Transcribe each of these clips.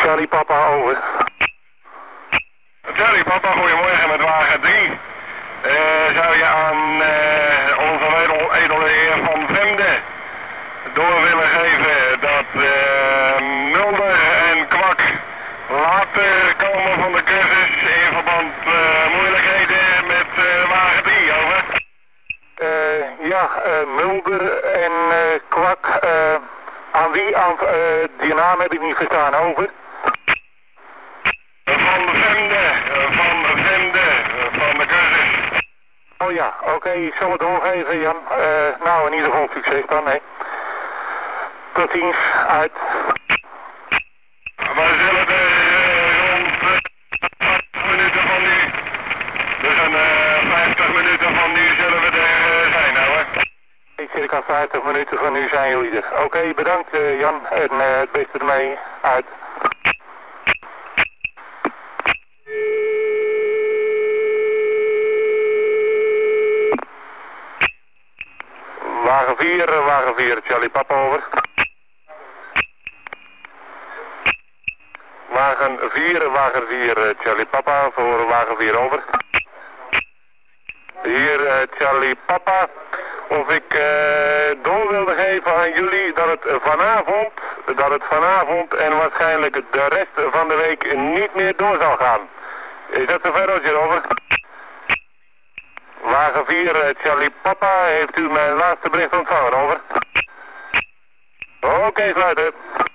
Charlie Papa, over. Charlie Papa, goedemorgen met wagen 3. Zou je aan onze edele heer Van Vemde door willen geven dat Mulder en Kwak later komen van de cursus in verband moeilijkheden met wagen 3, over? Ja, Mulder en Kwak, aan wie? Die naam heb ik niet verstaan, over. Van Vemde, van de cursus. Oh ja, oké, ik zal het doorgeven, Jan. Nou, in ieder geval succes dan, hè. Tot ziens, uit. We zullen er rond 50 minuten van nu, dus een 50 minuten van nu zullen we er zijn, nou hè. Circa 50 minuten van nu zijn jullie er. Oké, bedankt Jan, en het beste ermee, uit. Wagen 4, Charlie Papa, over. Wagen 4, Charlie Papa, voor wagen 4, over. Hier Charlie Papa, of ik door wilde geven aan jullie dat het vanavond en waarschijnlijk de rest van de week niet meer door zal gaan. Is dat zover, Roger, over? Wagen 4, Charlie Papa, heeft u mijn laatste bericht ontvangen, over? Oké, sluiten.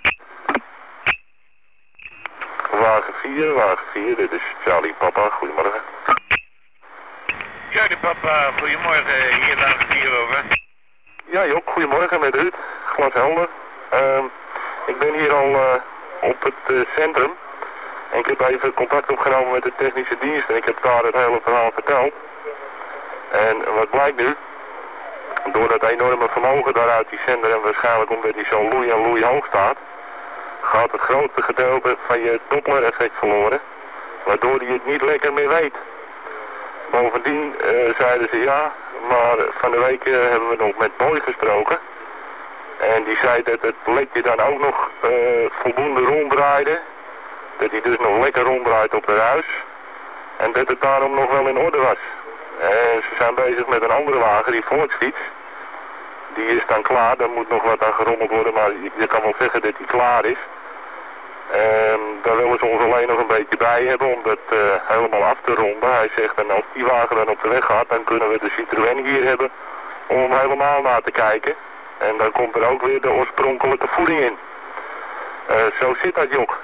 Wagen 4, dit is Charlie Papa, goedemorgen. Charlie Papa, goedemorgen, hier wagen 4, over. Ja Job, goedemorgen met Ruud, glashelder. Ik ben hier al op het centrum. En ik heb even contact opgenomen met de technische dienst en ik heb daar het hele verhaal verteld. En wat blijkt nu? Door dat enorme vermogen daaruit die zender en waarschijnlijk omdat hij zo loei hoog staat, gaat het grootste gedeelte van je Doppler-effect verloren, waardoor hij het niet lekker meer weet. Bovendien zeiden ze ja, maar van de week hebben we nog met Boy gesproken. En die zei dat het ledje dan ook nog voldoende ronddraaide. Dat hij dus nog lekker ronddraait op het huis. En dat het daarom nog wel in orde was. En ze zijn bezig met een andere wagen, die Volksfiets. Die is dan klaar, daar moet nog wat aan gerommeld worden, maar je kan wel zeggen dat die klaar is. Daar willen ze ons alleen nog een beetje bij hebben om dat helemaal af te ronden. Hij zegt, en als die wagen dan op de weg gaat, dan kunnen we de Citroën hier hebben om hem helemaal na te kijken. En dan komt er ook weer de oorspronkelijke voeding in. Zo zit dat, Jok.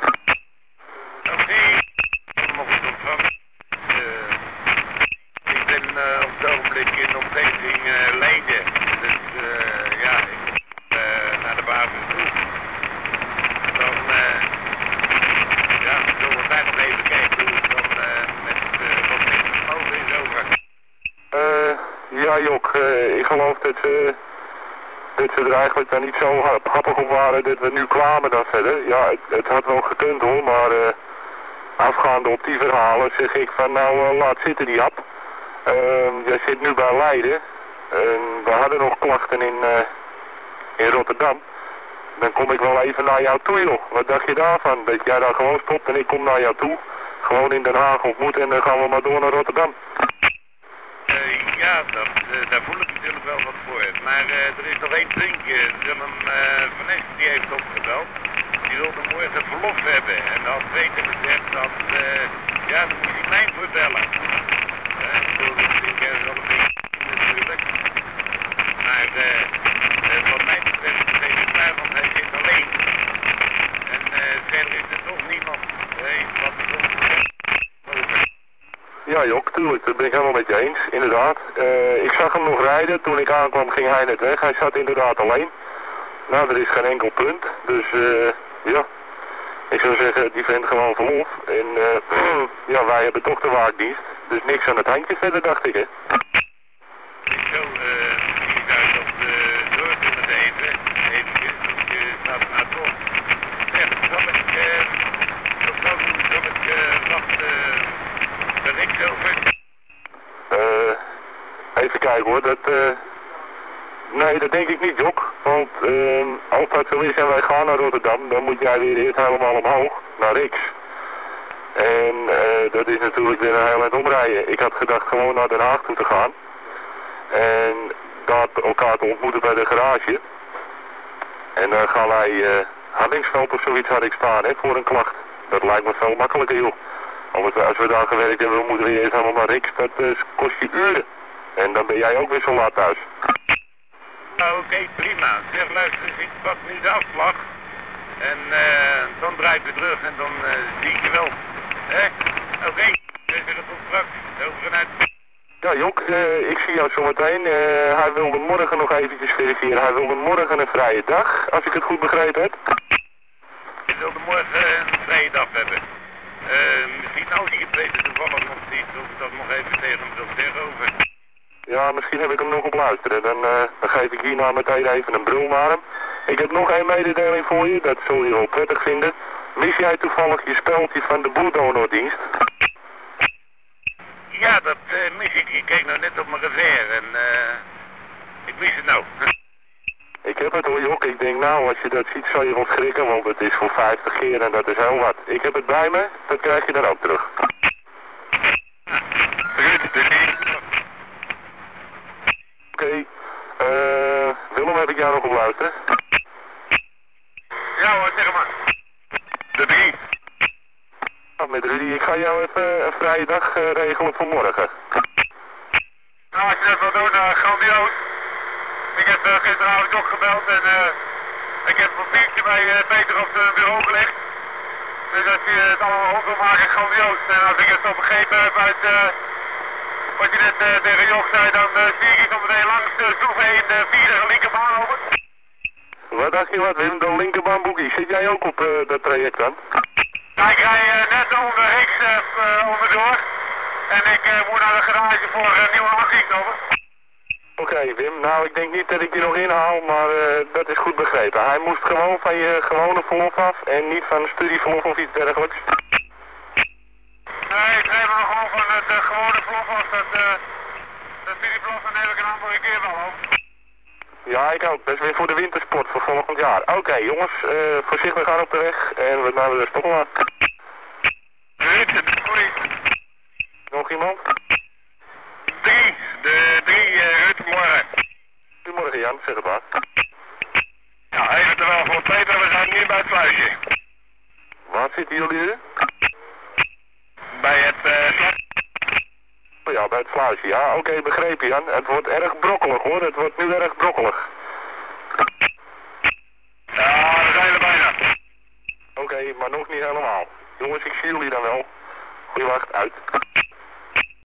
Ik ben op het ogenblik in omgeving Leiden. Dus ja, ik moet naar de basis toe. En dan zullen we daar nog even kijken hoe het dan met wat meer vermogen is over. Ja Jok, ik geloof dat ze er eigenlijk dan niet zo happig op waren dat we nu kwamen dan verder. Ja, het had wel gekund hoor, maar afgaande op die verhalen zeg ik van nou laat zitten die hap. Jij zit nu bij Leiden. We hadden nog klachten in Rotterdam. Dan kom ik wel even naar jou toe joh. Wat dacht je daarvan? Dat jij daar gewoon stopt en ik kom naar jou toe. Gewoon in Den Haag ontmoeten en dan gaan we maar door naar Rotterdam. Ja, daar voel ik natuurlijk wel wat voor. Maar er is nog één dingje. Willem van Est die heeft opgebeld. Die wilde morgen verlof hebben. En als weten gezegd dat, ja, dan moet hij mij voorbellen. Dat vind ik wel een beetje natuurlijk. Maar wat mij betreft is het klaar, want hij zit alleen. En verder is er toch niemand. Wat er komt over. Ja Jok, tuurlijk, dat ben ik helemaal met je eens, inderdaad. Ik zag hem nog rijden, toen ik aankwam ging hij net weg, hij zat inderdaad alleen. Nou, er is geen enkel punt, dus ja, ik zou zeggen, die vindt gewoon verlof. En ja, wij hebben toch de waakdienst, dus niks aan het handje verder, dacht ik hè. Ik zou hieruit op de door kunnen even, eventjes, want je staat maar toch. Zeg, zal ik wat ben ik over? Even kijken hoor, nee, dat denk ik niet, Jok. Want als dat zo is en wij gaan naar Rotterdam, dan moet jij weer eerst helemaal omhoog. naar Riks. En dat is natuurlijk weer een heel eind omrijden. Ik had gedacht gewoon naar Den Haag toe te gaan. En daar elkaar te ontmoeten bij de garage. En dan gaan wij Hardingsveld of zoiets had ik staan, hè, voor een klacht. Dat lijkt me veel makkelijker, joh. Als we daar gewerkt hebben, moeten we eerst helemaal naar Riks. Dat kost je uren. En dan ben jij ook weer zo laat thuis. Nou, oké, prima. Zeg, luister eens, ik pak nu de afslag. En dan draai ik weer terug en dan zie ik je wel. Hè? Oké, we zullen tot straks. Over en uit. Ja, Jok, ik zie jou zometeen. Hij wilde morgen nog eventjes verifiëren. Hij wilde morgen een vrije dag, als ik het goed begrepen heb. Ik wilde morgen een vrije dag hebben. Misschien als ik het weet toevallig nog niet, of ik dat nog even tegen hem wil zeggen over. Ja, misschien heb ik hem nog op luisteren. Dan geef ik hierna meteen even een brul naar hem. Ik heb nog één mededeling voor je, dat zul je wel prettig vinden. Mis jij toevallig je speldje van de boerdonordienst? Ja, dat mis ik. Ik keek nou net op mijn revers en ik mis het nou. Ik heb het hoor, Jok. Ik denk nou, als je dat ziet zal je wel schrikken, want het is voor 50 keer en dat is heel wat. Ik heb het bij me, dat krijg je dan ook terug. Oké, Willem, heb ik jou nog op luisteren? Ja hoor, zeg maar. De 3. Met Rudy, ik ga jou even een vrije dag regelen voor morgen. Nou, als je dat wil doen, grandioos. Ik heb gisteravond ook gebeld en ik heb een papiertje bij Peter op het bureau gelegd. Dus als je het allemaal op wil maken, grandioos. En als ik het zo begrepen heb uit wat je net tegen Joch zei, dan zie ik je zo meteen langs de Soeve in de 4e linkerbaan over. Wat dacht je wat, Wim? De linkerbaanboekie. Zit jij ook op dat traject dan? Ja, ik rij net onder Riks onderdoor. En ik moet naar de garage voor een nieuwe actie over. Oké, Wim. Nou, ik denk niet dat ik die nog inhaal, maar dat is goed begrepen. Hij moest gewoon van je gewone verlof af en niet van een studieverlof of iets dergelijks. Nee, ik neem nog gewoon van het gewone verlof af. Dat studieverlof dan neem ik een andere keer wel op. Ja, ik ook. Dat is weer voor de wintersport voor volgend jaar. Oké, jongens, voorzichtig aan op de weg en we gaan weer stoppen maar. Nog iemand? 3, de 3, Ruud, morgen. Goedemorgen Jan, zeg het maar. Ja, eventueel voor Peter, we zijn nu bij het sluisje. Waar zitten jullie nu? Bij het Oh ja, bij het sluisje. Ja, oké, begrepen Jan. Het wordt erg brokkelig hoor, het wordt nu erg brokkelig. Ja, we zijn er bijna. Oké, maar nog niet helemaal. Jongens, ik zie jullie dan wel. Goeie wacht, uit.